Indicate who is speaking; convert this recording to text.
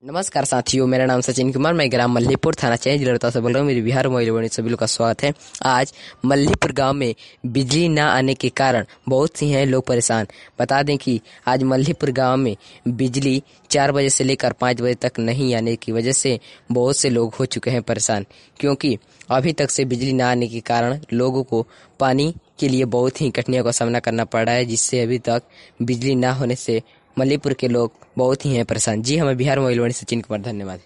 Speaker 1: नमस्कार साथियों, मेरा नाम सचिन कुमार, मैं ग्राम मल्लीपुर थाना चेंज जिला से बोल रहा हूँ। मेरे बिहार मोबाइल सभी लोग का स्वागत है। आज मल्लीपुर गांव में बिजली न आने के कारण बहुत सी हैं लोग परेशान। बता दें कि आज मल्लीपुर गांव में बिजली 4 बजे से लेकर 5 बजे तक नहीं आने की वजह से बहुत से लोग हो चुके हैं परेशान, क्योंकि अभी तक से बिजली न आने के कारण लोगों को पानी के लिए बहुत ही कठिनाइयों का सामना करना पड़ रहा है, जिससे अभी तक बिजली न होने से मल्लीपुर के लोग बहुत ही हैं परेशान। जी हमें बिहार मोबाइल सचिन कुमार, धन्यवाद।